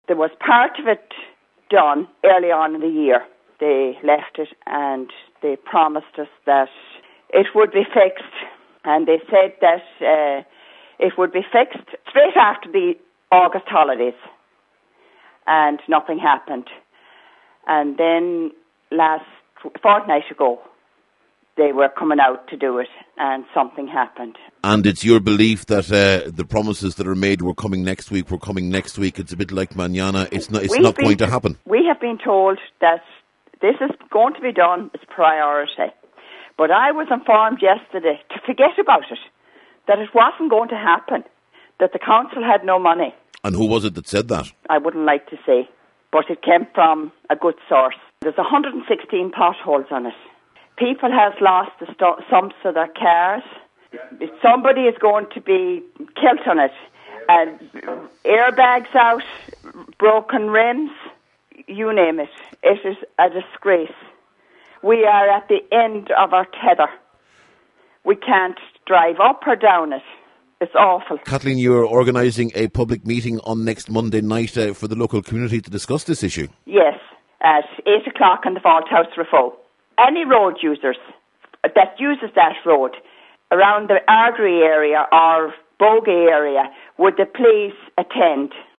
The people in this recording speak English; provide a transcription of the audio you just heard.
There was part of it done early on in the year. They left it and they promised us that it would be fixed. And they said that it would be fixed straight after the August holidays. And nothing happened. And then last fortnight ago, they were coming out to do it, and something happened. And it's your belief that the promises that are made were coming next week. It's a bit like mañana. It's not going to happen. We have been told that this is going to be done as priority. But I was informed yesterday to forget about it, that it wasn't going to happen, that the council had no money. And who was it that said that? I wouldn't like to say, but it came from a good source. There's 116 potholes on it. People have lost the sumps of their cars. Somebody is going to be killed on it. And airbags out, broken rims, you name it. It is a disgrace. We are at the end of our tether. We can't drive up or down it. It's awful. Kathleen, you're organising a public meeting on next Monday night for the local community to discuss this issue. Yes, at 8 o'clock on the Vault House Rafo. Any road users that uses that road around the Ardrey area or Bogey area, would they please attend?